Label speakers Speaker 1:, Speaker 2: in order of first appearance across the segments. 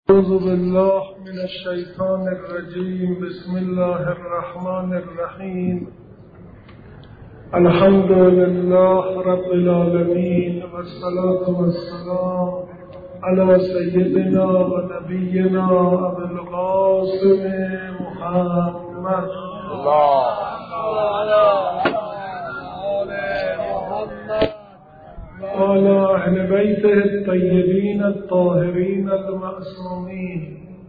Speaker 1: أعوذ بالله من الشيطان الرجيم. بسم الله الرحمن الرحيم. الحمد لله رب العالمين، والصلاة والسلام على سيدنا ونبينا أبي القاسم محمد وعلى أهل بيته الطيبين الطاهرين المعصومين،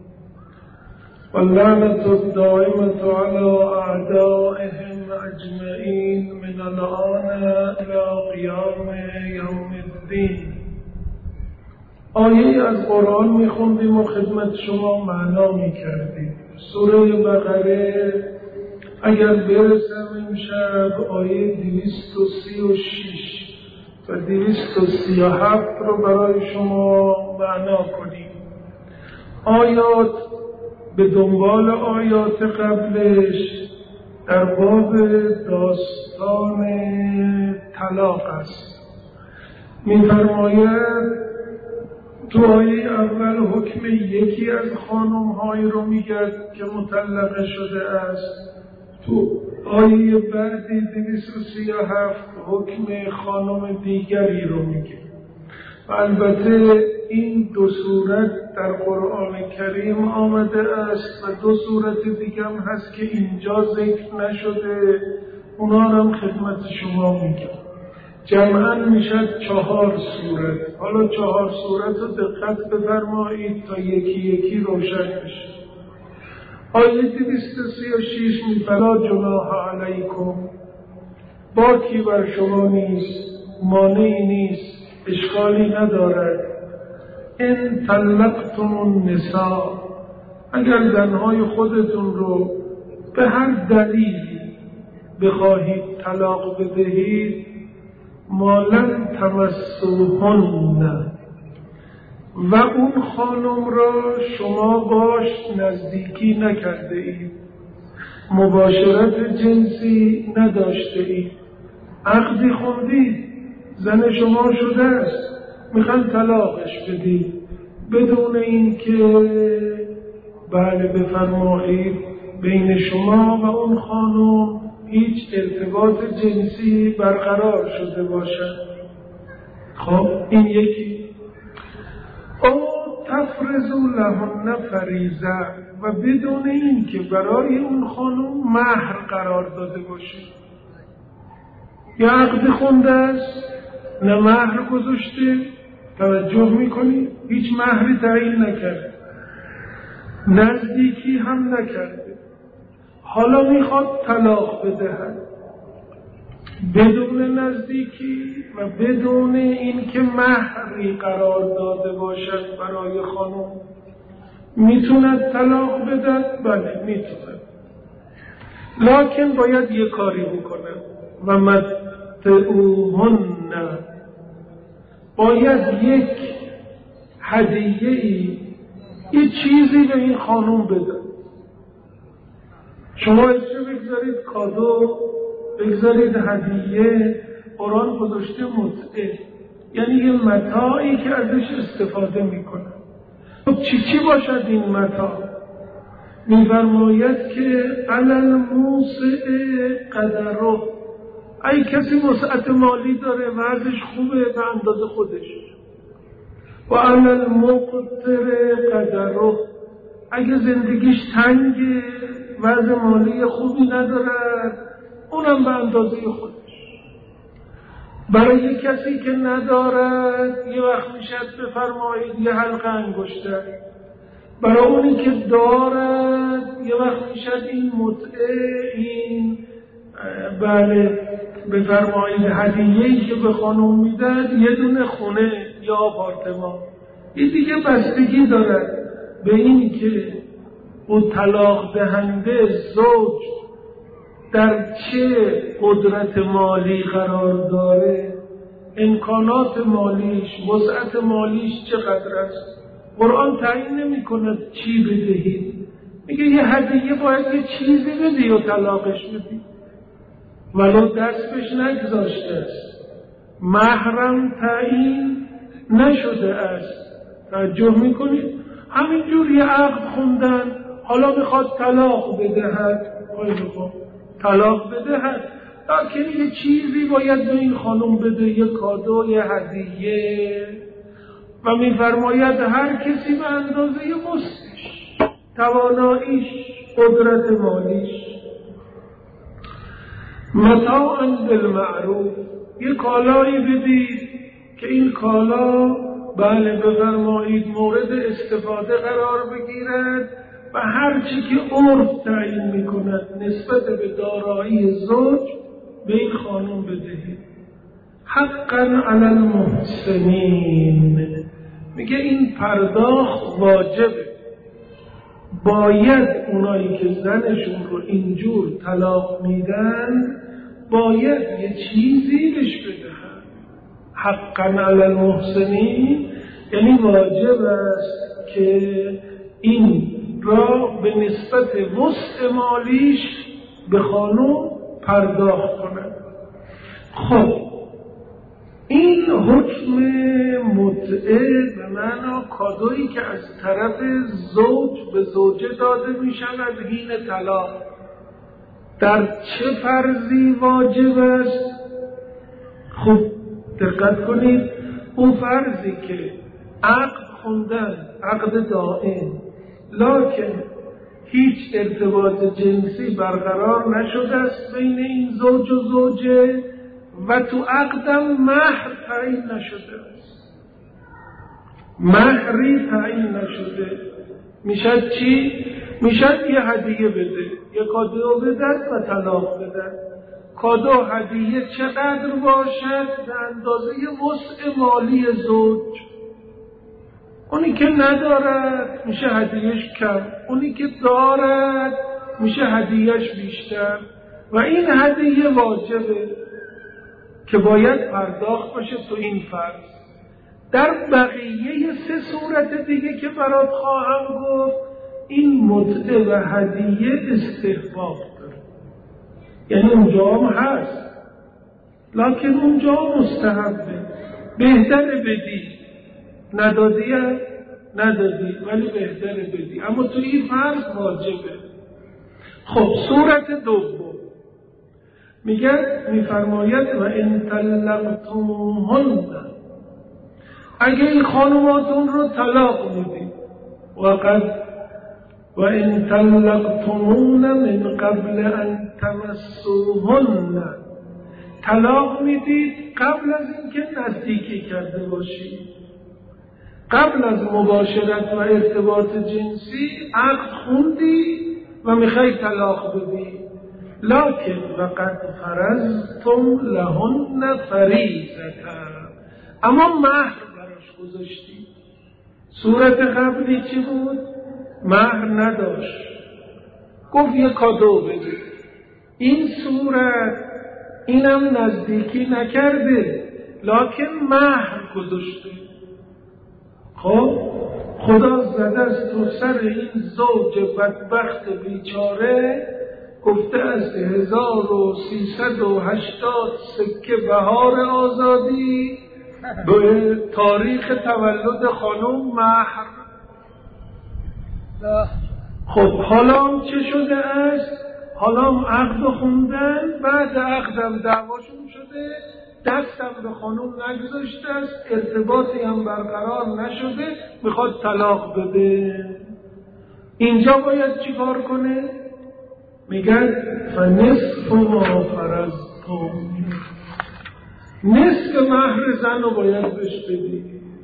Speaker 1: واللعنة الدائمة على أعدائهم أجمعين من الآن إلى قيام يوم الدين. آیه از قرآن میخوندیم و خدمت شما معنا میکردیم. سوره بقره اگر برسم امشب آیه 236 و 237 رو برای شما معنا کنیم. آیات به دنبال آیات قبلش در باب داستان طلاق است. می‌فرماید تو آیه اول حکم یکی از خانم‌هایی رو میگه که مطلقه شده است. تو آیه بعدی 237 حکم خانم دیگری رو میگه. و البته این دو صورت در قرآن کریم آمده است و دو صورت دیگه هم هست که اینجا ذکر نشده، اونا هم خدمت شما میگم. جمعاً میشد 4 صورت. حالا 4 صورت رو دقت بفرمایید تا یکی یکی روشن بشه. آیه 236 فلا جناح علیکم، باکی بر شما نیست، مانعی نیست، اشکالی ندارد. ان طلقتم النساء، اگر زنهای خودتون رو به هر دلیلی بخواهید طلاق بدهید، ما لم تمسوهن، و اون خانم را شما باش نزدیکی نکرده اید، مباشرت جنسی نداشته اید، عقدی خوندید، زن شما شده است، میخوان طلاقش بدید، بدون این که بله بفرمایید بین شما و اون خانم هیچ ارتباط جنسی برقرار شده باشد. خب این یکی. او تفرضوا لهن فریضه، و بدون این که برای اون خانم مهر قرار داده باشه. یا عقد خونده است، نه مهر گذاشته، توجه میکنی هیچ مهری تعیین نکرده، نزدیکی هم نکرده، حالا میخواد طلاق بدهد بدون نزدیکی و بدون این که مهری قرار داده باشد برای خانم. میتوند طلاق بدهد؟ بله میتوند، لکن باید یه کاری بکنه. و متعوهن، باید یک هدیه‌ای، یه چیزی به این خانم بده. شما اسم بگذارید کادو، بگذارید هدیه، قرآن گذاشته متعه، یعنی یه متاعی که ازش استفاده میکنه. خب چی باشد این متاع؟ میفرماید که علی الموسع قدره، ای کسی وسعت مالی داره، وضعش خوبه به اندازه خودش، و علی المقتر قدره، اگه زندگیش تنگه، وضع مالی خوبی نداره، اونم به اندازه خودش. برای کسی که ندارد یه وقت میشد بفرمایید یه حلقه انگشتر، برای اونی که دارد یه وقت میشد این متعه، این بله بفرمایید هدیه‌ای که به خانم میداد، یه دونه خونه یا آپارتمان. این دیگه بستگی دارد به این که اون طلاق دهنده زوج در چه قدرت مالی قرار داره، امکانات مالیش، وسعت مالیش چقدر است. قرآن تعیین نمی کند چی بدهید، میگه یه هدیه باید یه چیزی بدی و طلاقش بدی، ولو دست بهش نگذاشته است، محرم تعیین نشده است. توجه میکنید؟ همینجور یه عقد خوندن، حالا میخواد طلاق بدهد، طلاق بدهد، لکن یه چیزی باید به این خانم بده، یه کادو، یه هدیه، و میفرماید هر کسی به اندازه وسعش، تواناییش، قدرت مالیش. متاعاً بالمعروف، یه کالایی بدید که این کالا بله بفرمایید مورد استفاده قرار بگیرد و هر چی که عرف تعیین میکند نسبت به دارایی زوج به این خانم بدهید. حقاً علی المحسنین، میگه این پرداخت واجبه، باید اونایی که زنشون رو اینجور طلاق میدن باید یه چیزی بهش بدهن. حقاً علی المحسنین یعنی واجب است که این را به نسبت وسع مالیش به خانم پرداخت کنند. خب این حکم متعه به معنی کادویی که از طرف زوج به زوجه داده می شود حین طلاق در چه فرضی واجب است؟ خب دقت کنید، اون فرضی که عقد خوندن، عقد دائم، لکن هیچ ارتباط جنسی برقرار نشده است بین این زوج و زوجه و تو عقدم مهر تعیین نشده است، مهری تعیین نشده، میشد چی؟ میشد یه هدیه بده، یه کادو بدن و طلاق بدن. کادو هدیه چقدر باشد؟ به اندازه وسع مالی زوج. اونی که ندارد میشه هدیهش کم، اونی که دارد میشه هدیهش بیشتر، و این هدیه واجبه که باید پرداخت باشه تو این فرض. در بقیه سه صورت دیگه که برات خواهم گفت این متعه و هدیه استحباب داره، یعنی اونجا هم هست لکن اونجا مستحبه، بهتره بدی، ندادی ولی بهتره بدی، اما تو این فرض واجبه. خب صورت دوم میفرماید و ان طلقتموهن، اگه این خانوماتون رو طلاق میدید، و ان طلقتموهن من قبل ان تمسوهن، طلاق میدید قبل از اینکه نزدیکی کرده باشید، قبل از مباشرت و ارتباط جنسی عقد خوندی و میخوای طلاق بدی، لکن وقد فرضتم لهن فریضة، اما مهر براش گذاشتی. صورت قبلی چی بود؟ مهر نداشت، گفت یه کادو بده. این صورت اینم نزدیکی نکرده لکن مهر گذاشته. خب خدا زده است تو سر این زوج بدبخت بیچاره، گفته است 1380 سکه بهار آزادی به تاریخ تولد خانم مهر. خب حالا چه شده است؟ حالا عقد خوندن، بعد عقدم دعواشون شده، دستم به خانم نگذاشته است، ارتباطی هم برقرار نشده، میخواد طلاق بده. اینجا باید چی کار کنه؟ میگن فنصف ما فرضتم، نصف مهر زن رو باید بهش بدی.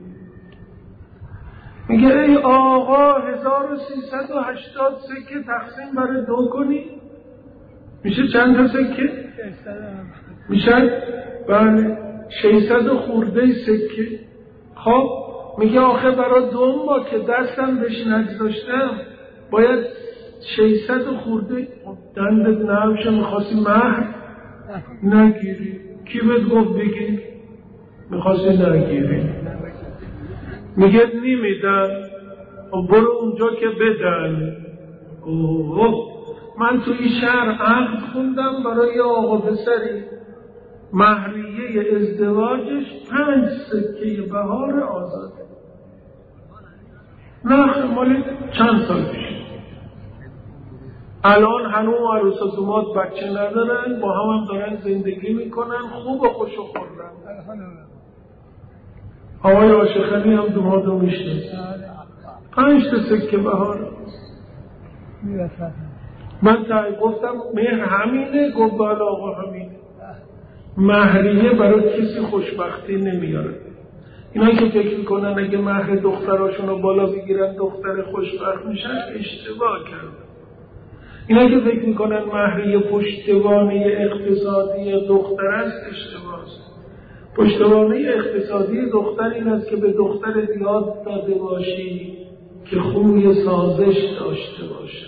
Speaker 1: میگه ای آقا 1380 سکه تقسیم بر 2 کنی میشه چند تا سکه؟ میشه بله 600 خورده سکه. خب میگه آخه برای 2 ماه که دستم بهش نگذاشتم باید 600 خورده. دندت نرمشه، میخواستی مهر نگیری، کی بهت گفت بگیر؟ میخواستی نگیری، میگه نمیدن، برو اونجا که بدن. من توی شهر عقد خوندم برای آقا پسری، مهریه ازدواجش 5 سکه بهار آزاده. نه مال چند سال پیش. الان هنوز عروس و داماد بچه ندارن، با هم دارن زندگی میکنن، خوب و خوش و خورم. آقای عاشقانی هم داماد رو میشناسه، 5 تا سکه بهار. من گفتم مهر همینه، گفت بله آقا همینه. مهریه برای کسی خوشبختی نمیاره. اینا که فکر میکنن اگه مهر دختراشون رو بالا بگیرن دختر خوشبخت میشن، اشتباه کردن. اینا که فکر میکنن مهریه پشتوانه اقتصادی دختر است، اشتباه است. پشتوانه اقتصادی دختر این است که به دختر یاد داده باشی که خوی سازش داشته باشه،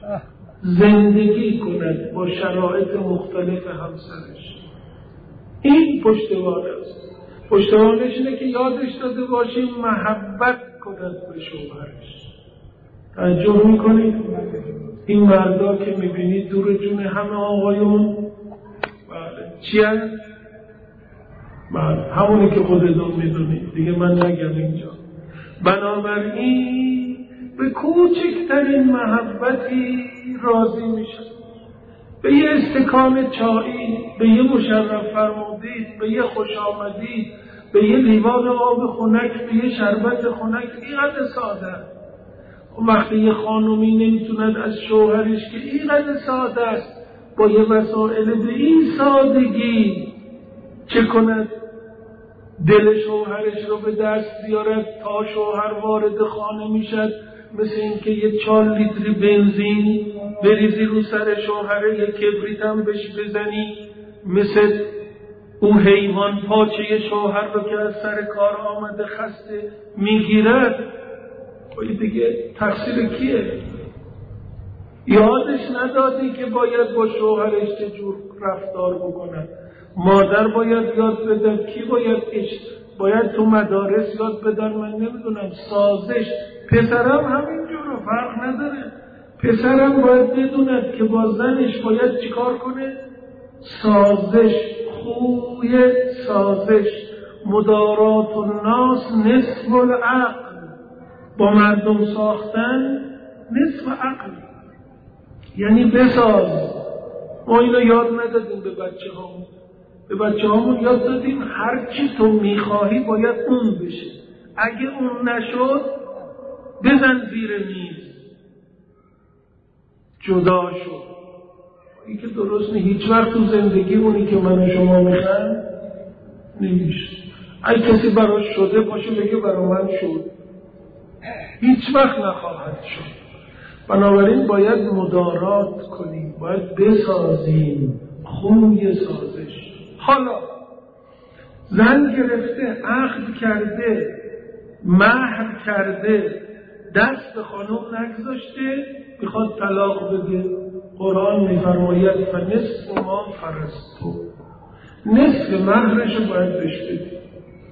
Speaker 1: زندگی کند با شرایط مختلف همسرش. این پشتوانه است. پشتوانش اینه که یادش داده باشی محبت کند به شوهرش. توجه میکنید؟ این مردا که میبینید دور جون همه آقایون، بله چی هست؟ بله همونی که خودتون میدونید دیگه، من نگم اینجا. بنابراین به کوچکترین محبتی راضی میشن. به یه استکان چایی، به یه مشرف فرمودید، به یه خوش آمدید، به یه لیوان آب خنک، به یه شربت خنک، اینقدر ساده. وقتی یه خانومی نمیتوند از شوهرش که اینقدر ساده است با یه وسائل به این سادگی چه کند؟ دل شوهرش رو به دست بیارد تا شوهر وارد خانه میشد، مثل اینکه یه 4 لیتر بنزین بریزی رو سر شوهره، یه کبریت هم بهش بزنی، مثل اون حیوان پاچه شوهر رو که از سر کار آمده خسته میگیرد. دیگه تقصیر کیه؟ یادش ندادی که باید با شوهرش چجور رفتار بکنه. مادر باید یاد بدن، کی باید تو مدارس یاد بدن، من نمیدونم، سازش. پسرم همینجور فرق نداره. پسرم باید بدوند که با زنش باید چیکار کنه؟ سازش، خوی سازش. مدارات الناس نصف العقل. با مردم ساختن نصف عقل، یعنی بساز. ما اینو یاد ندادیم به بچه هامون. به بچه هامون یاد دادیم هر چی تو میخواهی باید اون بشه، اگه اون نشد بزن زیر میز، جدا شد. این که درست نیست. هیچ وقت تو زندگی اونی که من و شما میخوام نمیشه. اگه کسی براش شده باشه بگه برا من شد، هیچ وقت نخواهد شد. بنابراین باید مدارات کنیم، باید بسازیم، خوی سازش. حالا زن گرفته، عقد کرده، مهر کرده، دست به خانم نگذاشته، میخواد طلاق بده. قرآن میفرماید فنصف ما فرضتم، نصف مهرش رو باید بهش بده.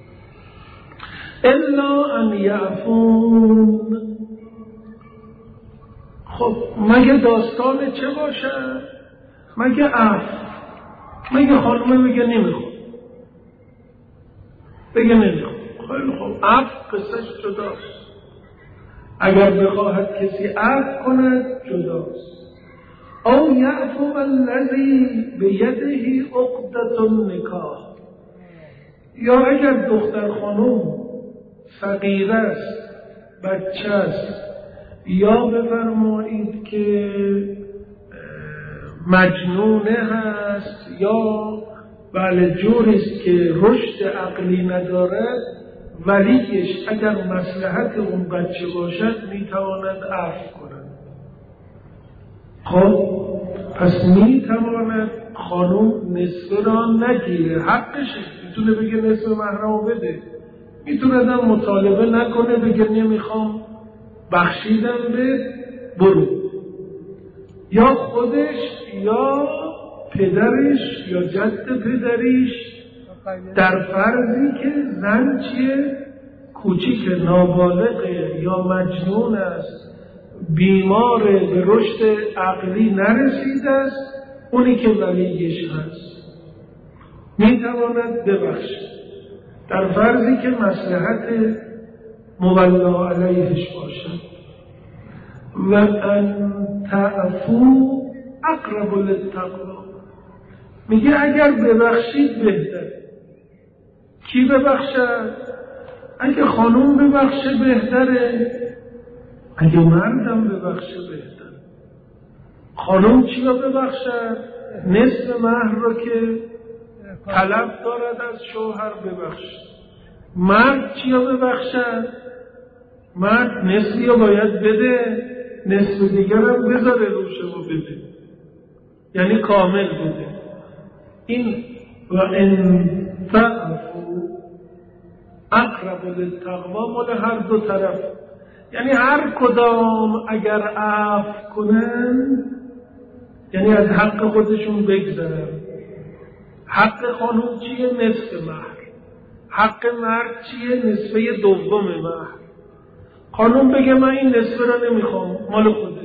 Speaker 1: الا ان یعفون. خب مگه داستان چه باشه؟ مگه عفو؟ مگه خانومه بگه نمیخواد، بگه نمیخواد؟ خیلی خوب، عفو قصهش جداست. اگر بخواهد کسی عفو کند جداست. او یعفو الذی بیده عقدة النکاح. یا اگر دختر خانم فقیر است، بچه است، یا بفرمایید که مجنونه هست، یا بله جوریست که رشد عقلی ندارد، ولیش اگر مصلحت اون بچه باشد میتواند عفو کند. خب پس میتواند خانم نصف را نگیره، حقشه، میتونه بگه نصف مهرمو بده، میتونه هم مطالبه نکنه بگه نمیخوام، بخشیدم به برو. یا خودش یا پدرش یا جد پدریش، در فرضی که زن چیه؟ کوچیک، نابالغه یا مجنون است، بیمار، به رشد عقلی نرسیده است، اونی که ولیش هست میتواند ببخشد، در فرضی که مصلحت مولا علیهش باشد. و ان تعفو اقرب للتقوا. میگه اگر ببخشید بهتره. کی ببخشد؟ اگه خانوم ببخشه بهتره، اگه مردم ببخشه بهتره. خانوم چی رو ببخشد؟ نصف مهر رو که طلب دارد از شوهر ببخشد. مرد چی رو ببخشد؟ مرد نصفی رو باید بده، نصف دیگر هم بذاره روشه و بده، یعنی کامل بده. این و ان تعفو اقرب للتقوا مال هر دو طرف، یعنی هر کدام اگر عفو کنن یعنی از حق خودشون بگذرن. حق خانوم چیه؟ نصف مهر. حق مرد چیه؟ نصفه دوم مهر. خانوم بگه من این نصفه رو نمیخوام، مال خودت.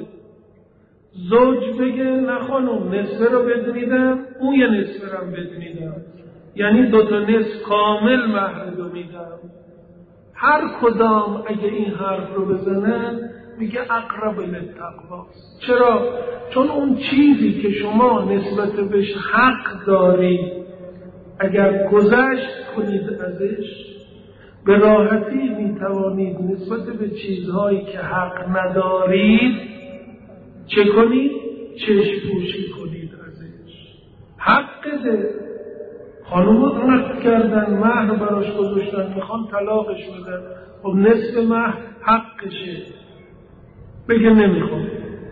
Speaker 1: زوج بگه نه خانوم نصفه رو بد میدم، اون یه نصفه رو بد میدم، یعنی دوتا نصف کامل مهر رو میدم. هر کدام اگه این حرف رو بزنن میگه اقرب للتقوا. چرا؟ چون اون چیزی که شما نسبت بهش حق دارید اگر گذشت کنید ازش، به راحتی میتوانید نسبت به چیزهایی که حق ندارید چه کنید؟ چشم پوشی کنید ازش. حق ده. خانوم عقد کردن، مهر براش گذاشتن، میخوان طلاقش بدن، خب نصف مهر حقشه، بگه نمیخوام.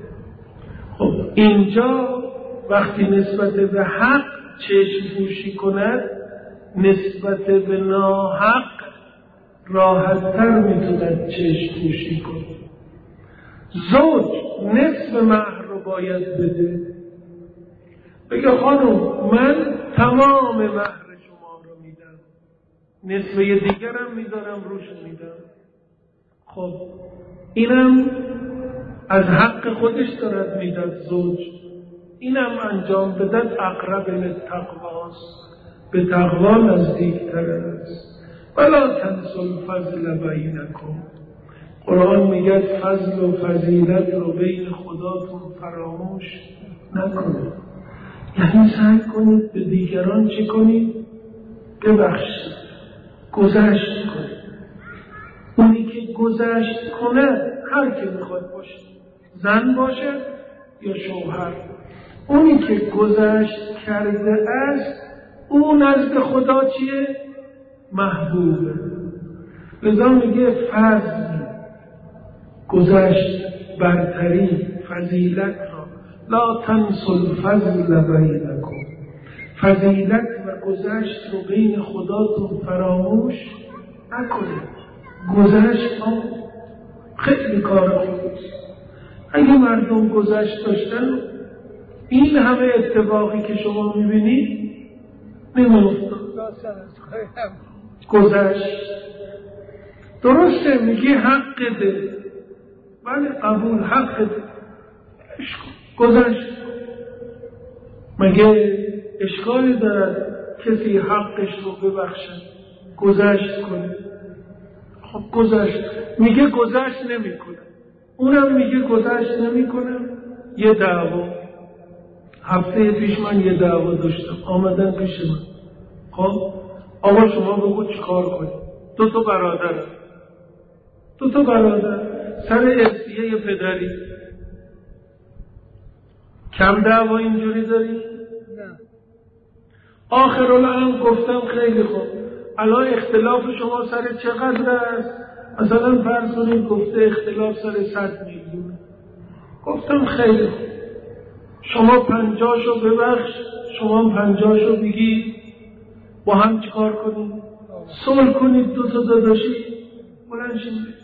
Speaker 1: خب اینجا وقتی نسبت به حق چشم پوشی کند، نسبت به ناحق راحت‌تر میتوند چشم پوشی کند. زوج نصف مهر رو باید بده، بگه خانم من تمام مهر شما رو میدم، نصفه دیگرم میدارم روش میدم. خب اینم از حق خودش دارد میداد زوج، اینم انجام بدد اقرب للتقواست، به تقوا نزدیکتر است. ولا تنسوا الفضل بینکم. قرآن میگه فضل و فضیلت رو بین خداتون فراموش نکنید. یعنی سعی کنید به دیگران چی کنید؟ ببخشید، گذشت کنید. اونی که گذشت کنه هر که میخواد باشه، زن باشه یا شوهر، اونی که گذشت کرده است اون نزد خدا چیه؟ محبوبه. لذا میگه فضل، گذشت، برتری، فضیلت را لا تنسوا الفضل بینکم، فضیلت و گذشت رو بین خداتون فراموش نکنید. گذشت خیلی کار خوبیست. اگه مردم گذشت داشتن این همه اتفاقی که شما میبینید نمی‌افتاد. گذشت درسته، میگی حق ده، بله قبول، حق ده، گذشت. مگه اشکالی دارد کسی حقش رو ببخشد گذشت کنه؟ خب گذشت، میگه گذشت نمی کنه، اونم میگه گذشت نمی کنه. یه دعوا هفته پیش من یه دعوا داشتم، آمدن پیش من. خب آقا شما بگو چی کار کنی؟ دو تا برادر سر ارثیه پدری. کم دعوا اینجوری داری؟ نه. آخرالامر گفتم خیلی خوب، الان اختلاف شما سر چقدر است؟ مثلا فرض کنید گفته اختلاف سر 100 میلیون. گفتم خیلی خوب، شما 50شو ببخش، شما 50شو بگی، با هم چیکار کنید؟ صلح کنید، دو تا داداشی بلند شید.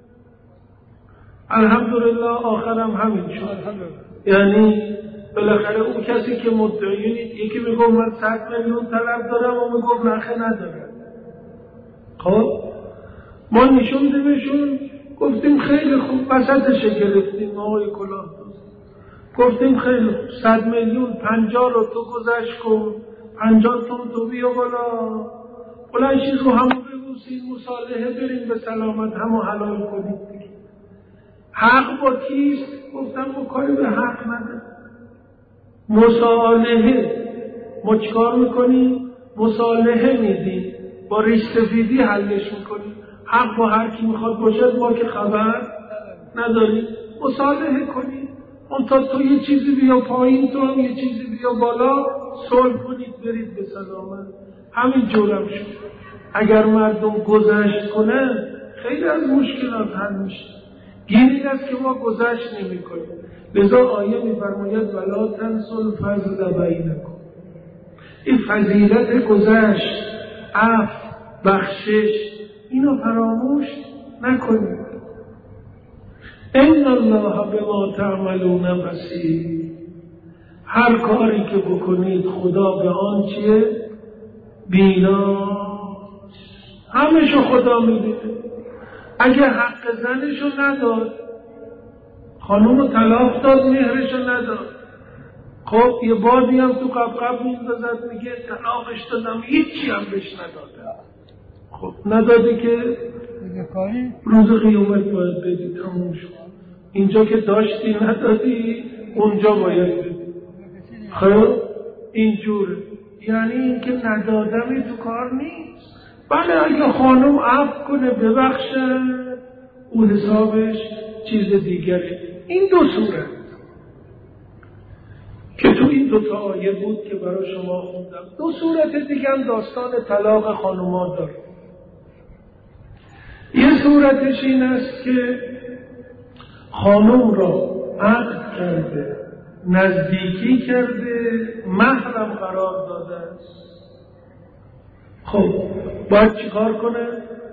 Speaker 1: الحمدلله آخرم همین شد. یعنی بالاخره اون کسی که مدعی، یکی میگفت من 100 میلیون طلب دارم و میگفت نخه ندارم. خب ما نشوندیمشون، گفتیم خیلی خوب، وسطش گرفتیم آقای کلاه دوست، گفتیم خیلی خوب 100 میلیون 50 رو تو گذشت کن، 50 تو بیا بالا، بلند شید رو همو ببوسید، مصالحه بریم به سلامت همو حلال کنید دیگه. حق با کیست؟ گفتم با کاری به حق نداره. مصالحه، ما چیکار میکنیم؟ مصالحه میدیم، با ریش سفیدی حلش میکنیم. حق با هر کی میخواد باشد، ما که خبر نداریم. مصالحه کنیم، اون تا تو یه چیزی بیا پایین، تو هم یه چیزی بیا بالا، صلح کنید برید به سلامت. همین جورم شد. اگر مردم گذشت کنن خیلی از مشکلات حل میشه. گیر این است که ما گذشت نمی کنیم. لذا آیه می‌فرماید ولا تنسوا الفضل بینکم. این فضیلت گذشت، عفو، بخشش، اینو فراموش نکنید. ان الله بما تعملون بصیر. هر کاری که بکنید خدا به آن چیه؟ بینا. همشو خدا می‌بینه. اگه حق زنشو نداد، خانومو طلاق داد، مهرشو نداد، خب یه بادی هم تو قبقب میندازد میگه طلاقش دادم، هیچی هم بهش نداده. خب ندادی که روز قیامت باید بدی، تموم شد. اینجا که داشتی ندادی، اونجا باید بدی. خب اینجوره. یعنی این که ندادمی تو کار نیست. بله اگه خانم عفو کنه ببخشه، او حسابش چیز دیگره. این دو صورت که تو این دو تا آیه بود که برای شما خوندم. دو صورت دیگه هم داستان طلاق خانوما داره. یه صورتش این است که خانم را عقد کرده، نزدیکی کرده، محرم قرار داده است. خب باید چیکار کنه؟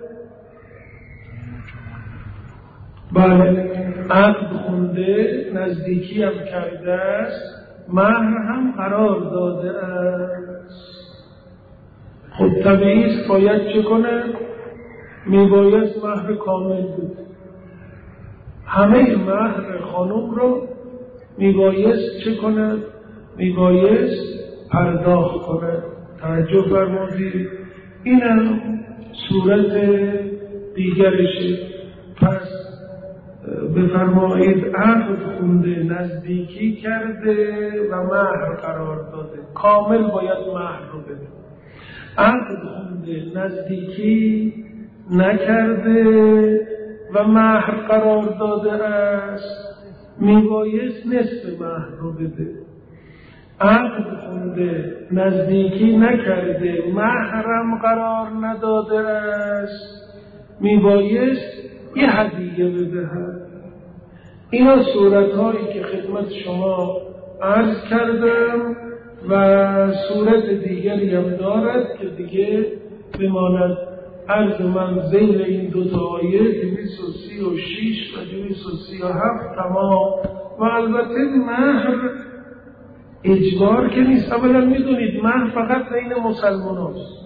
Speaker 1: بله عقد خونده، نزدیکی هم کرده است، مهر هم قرار داده است. خب طبیعیست باید چه کنه؟ میبایست مهر کامل بود. همه مهر خانم رو میبایست چه کنه؟ میبایست پرداخت کنه. توجه فرمودید؟ اینم صورت دیگرشه. پس بفرمایید عقد خونده، نزدیکی کرده و مهر قرار داده. کامل باید مهر رو بده. عقد خونده، نزدیکی نکرده و مهر قرار داده است، میبایست نصف مهر رو بده. عقد خونده، نزدیکی نکرده، محرم قرار نداده است، میبایست یه هدیه بدهد. اینا صورتهایی که خدمت شما عرض کردم و صورت دیگری هم دارد که دیگه بماند عرض من ذیل این دو تا آیه 236 و 237 تمام. و البته مهر اجبار که نیست. اولا میدونید مهر فقط بین مسلمان هاست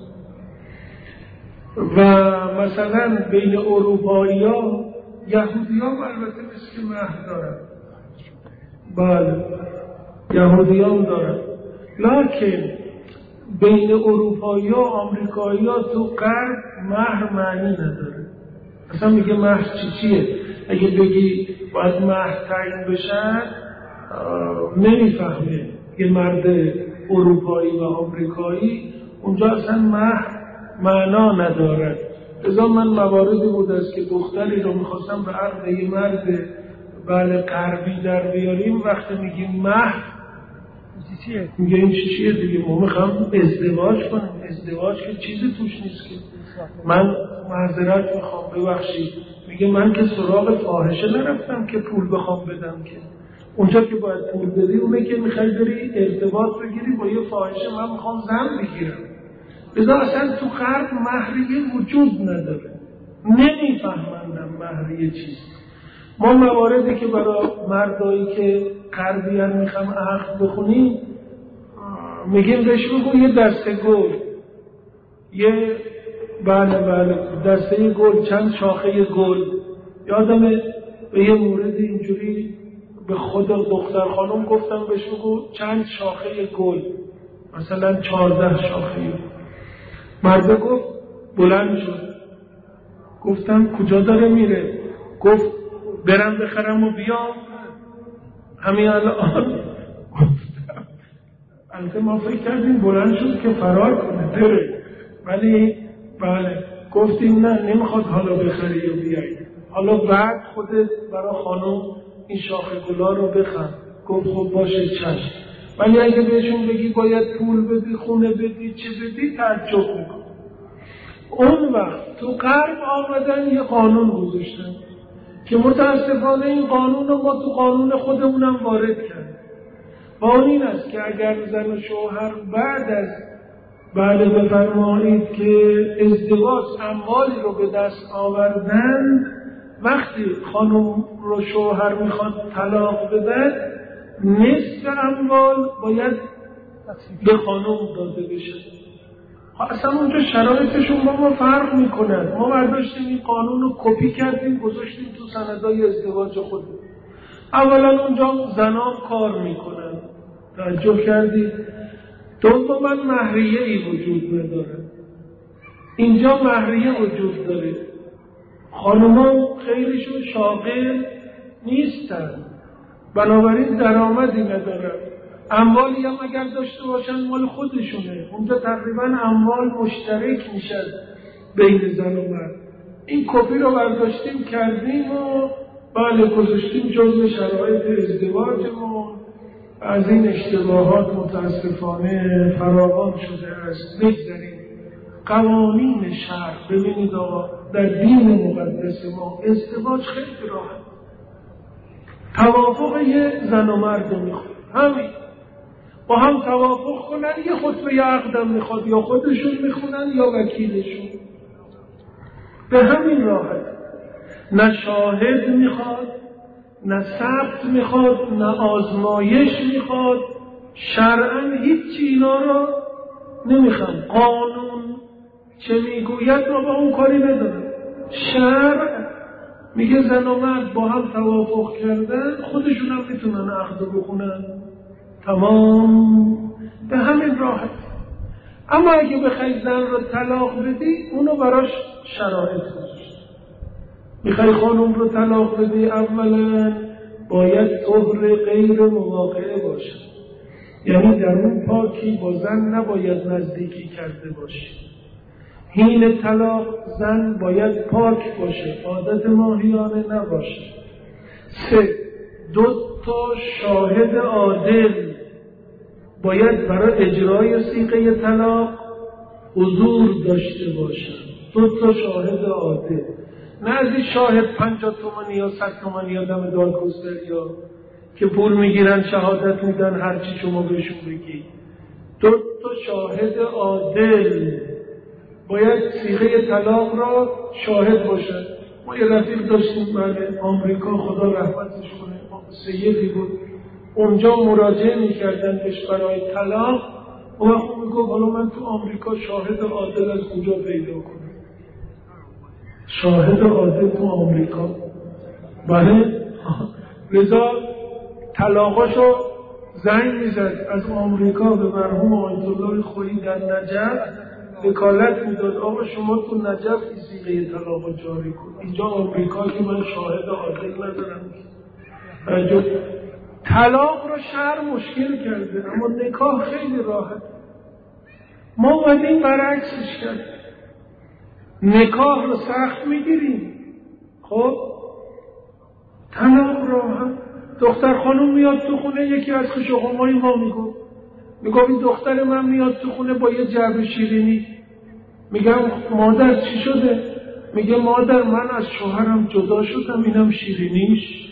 Speaker 1: و مثلا بین اروپایی ها، یهودی ها البته مثل که مهر دارن. بله یهودی ها هم دارن، لکن بین اروپایی ها آمریکایی ها تو غرب مهر معنی نداره. اصلا میگه مهر چیه؟ اگه بگی باید مهر تعیین بشن نمیفهمه. یه مرد اروپایی و آمریکایی اونجا اصلا مهر معنا ندارد. لذا من مواردی بود است که دختری رو میخواستم به عقد یه مرد بله غربی در بیاریم، وقتی میگیم مهر میگه این چیه دیگه؟ ما میخوام ازدواج کنم. ازدواج که چیزی توش نیست که. من معذرت میخوام ببخشید، میگه من که سراغ فاحشه نرفتم که پول بخوام بدم که. اونجا که باید پول بدی اونه که میخوای بری ارتباط بگیری با یه فاحشه. من میخوام زن بگیرم. لذا اصلا تو غرب مهریه وجود نداره، نمیفهمندم مهریه چیست. ما مواردی که برای مردایی که غربی هم میخوام عقد بخونیم میگیم بهش بگو یه دسته گل، یه بله دسته گل، چند شاخه گل. یادم به یه مورد اینجوری به خود دختر خانم گفتم بهش بگو چند شاخه گل، مثلا 14 شاخه. مرده گفت بلند شد. گفتم کجا داره میره؟ گفت برم بخرم و بیام همین الان. البته ما فکر کردیم بلند شد که فرار کنه بره، ولی بله گفتیم نه نمیخواد حالا بخری یا بیایی، حالا بعد خودت برای خانم این شاخه گلا رو بخر. گفت خب باشه چشم، ولی اگه بهشون بگی باید پول بدی، خونه بدی، چه بدی، تعجب میکن. اون وقت تو غرب آمدن یه قانون گذاشتن که متاسفانه این قانون رو ما تو قانون خودمونم وارد کردیم. و اون این است که اگر زن و شوهر بعد از بفرمایید که ازدواج اموالی رو به دست آوردن، وقتی خانم رو شوهر میخواد طلاق بده، نصف اموال باید به خانم داده بشه. اصلا اونجا شرایطشون با ما فرق میکنن. ما برداشتیم این قانون رو کپی کردیم گذاشتیم تو سندای ازدواج خودمون. اولا اونجا زنان کار میکنن، توجه کردید؟ دوما مهریه ای وجود نداره. اینجا مهریه وجود داره. خانوما خیلیشون شاغل نیستن، بنابراین درآمدی ندارن. اموالی هم اگر داشته باشن مال خودشونه. اونجا تقریبا اموال مشترک میشن بین زن و مرد. این کپی رو برداشتیم کردیم و بله گذاشتیم جزء شرایط ازدواجمون. از این اشتباهات متاسفانه فراوان شده است. بگذاریم قوانین شرع. ببینید آقا در دین مقدس ما ازدواج خیلی راحت، توافق یه زن و مرد رو میخواد، همین با هم توافق کنن. یه خطبه عقدم میخواد، یا خودشون میخونن یا وکیلشون، به همین راحت. نه شاهد میخواد، نه ثبت میخواد، نه آزمایش میخواد. شرعاً هیچ اینا رو نمیخوام. قانون چه میگوید ما با اون کاری ندارم. شرع میگه زن و مرد با هم توافق کردن، خودشون هم میتونن عقد بخونن، تمام، به همین راحت. اما اگه بخوای زن رو طلاق بدی، اونو براش شرایط گذاشت. میخوای خانم رو طلاق بدی، اولا باید طهر غیر مواقعه باشه، یعنی در اون پاکی با زن نباید نزدیکی کرده باشه. حین طلاق زن باید پاک باشه، عادت ماهیانه نباشه. 3 2 شاهد عادل باید برای اجرای صیغه طلاق حضور داشته باشه. 2 شاهد عادل، نه از این شاهد 50 تومانی یا 100 تومانی یا دم دادگستری یا که پول میگیرن شهادت میدن هرچی شما بهشون بگی. 2 شاهد عادل باید صیغه طلاق را شاهد باشد. ما یه رفیق داشتیم بله آمریکا، خدا رحمتش کنه، سیدی بود، اونجا مراجعه میکردن بهش برای طلاق. اون وقت میگفت حالا من تو آمریکا شاهد عادل از کجا پیدا کنم؟ شاهد عادل تو آمریکا؟ بله. رضا طلاقاشو زنگ میزد از آمریکا به مرحوم آیت الله خویی در نجف، وکالت میداد آقا شما تو نجف صیغه طلاق جاری کن. اینجا آمریکا که من شاهد عادل ندارم. طلاق رو شرع مشکل کرده، اما نکاح خیلی راحت. ما اومدیم برعکسش کردیم، نکاح رو سخت میگیریم. خب طلاق راحت. دختر خانم میاد تو خونه، یکی از خشوخمای ما میگه این دختر من میاد تو خونه با یه جعبه شیرینی. میگم مادر چی شده؟ میگه مادر من از شوهرم جدا شدم، اینم شیرینیش.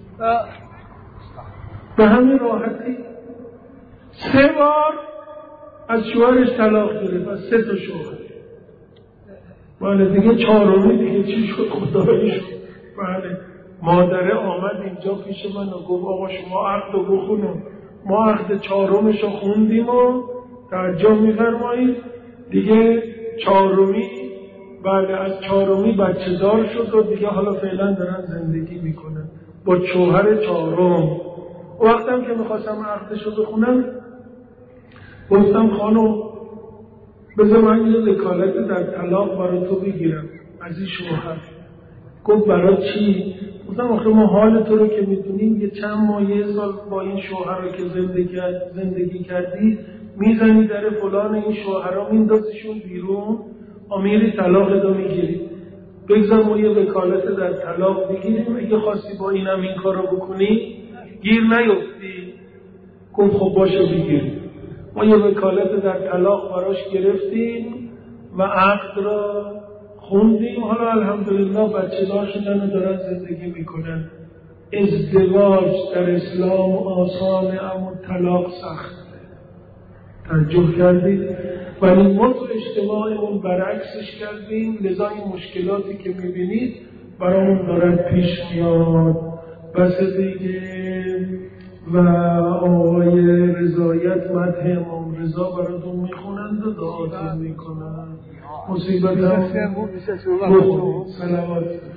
Speaker 1: به همین راحتی 3 بار از شوهرش طلاق گرفت، از 3 شوهر. بله دیگه 4می دیگه چی شد خدایی شد. بله مادره آمد اینجا پیش من و گفت آقا شما عقد رو بخونم. ما عقد 4مش رو خوندیم و ترجمه می‌فرمایید دیگه 4می بله از 4می بچه دار شد و دیگه حالا فعلا دارن زندگی میکنن با شوهر 4م. وقتم که میخواستم عقدش رو بخونم گفتم خانم بذار من یه وکالت در طلاق برای تو بگیرم از این شوهر. گفت برای چی؟ گفتم آخه ما حال تو رو که میدونیم یه چند ماه یه سال با این شوهر که زندگی کردی میزنی در فلان این شوهرها میندازیشون بیرون میری طلاق دو میگیری، بگذار ما یه وکالت در طلاق بگیریم، اگه خواستی با اینم این کار رو بکنی گیر نیفتی. گفت خب باشه بگیریم. ما یه وکالت در طلاق براش گرفتیم و عقد را خوندیم. حالا الحمدلله بچه دار شدن و دارن زندگی میکنن. ازدواج در اسلام آسانه اما طلاق سخته. تعجب کردید؟ ولی ما تو اجتماعمون برعکسش کردیم، لذا این مشکلاتی که میبینید برامون دارد پیش میاد. بس دیگه. و آقای رضایت مدح امام رضا براتون میخونند و دعاتون میکنند. مصیبت هم بخونید.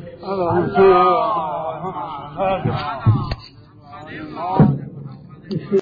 Speaker 1: سلامات.